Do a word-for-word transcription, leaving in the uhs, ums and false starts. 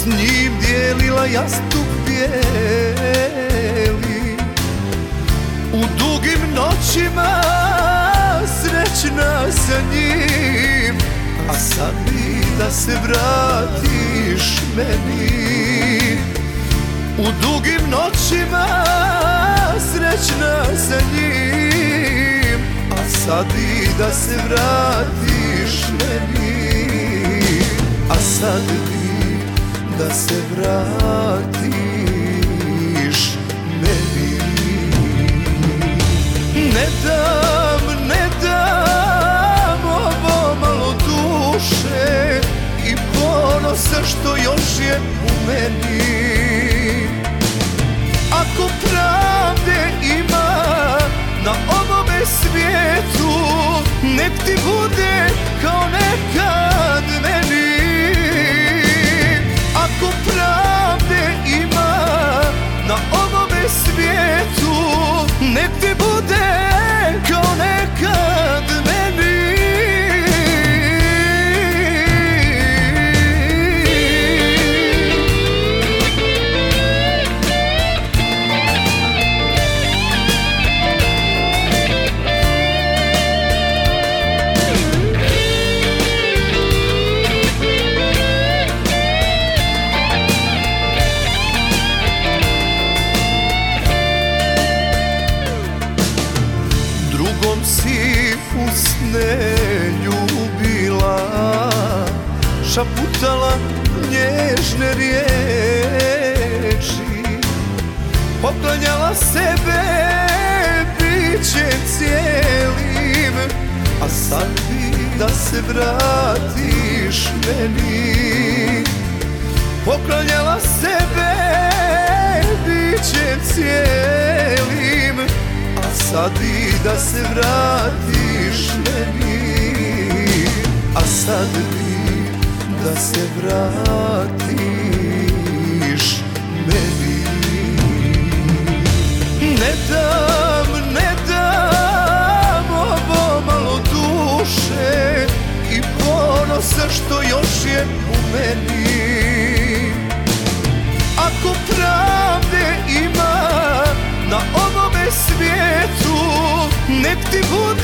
njim dijelila jastuk bijeli. U dugim noćima srećna sa njim, a sad bi da se vratiš meni. U dugim noćima srećna sa njim, a sad bi da se vratiš meni. A sad bi da se vratiš meni. Ne dam, ne dam ovo malo duše i ponosa što još je u meni. Ako pravde ima na ovome svijetu, nek ti bude kao nekad meni. Ako pravde ima na ovome svijetu, nek ti bude kao nekad meni. Drugom si usne ljubila, šaputala nježne riječi, poklanjala sebe bićem cijelim. A sad bi da se vratiš meni, poklanjala sebe bićem cijelim. A sad bi da se vratiš meni, a sad bi da se vratiš meni. Ne dam, ne dam ovo malo duše i ponosa što još je u meni. Ako pravde ima na ovome svijetu, nek ti bude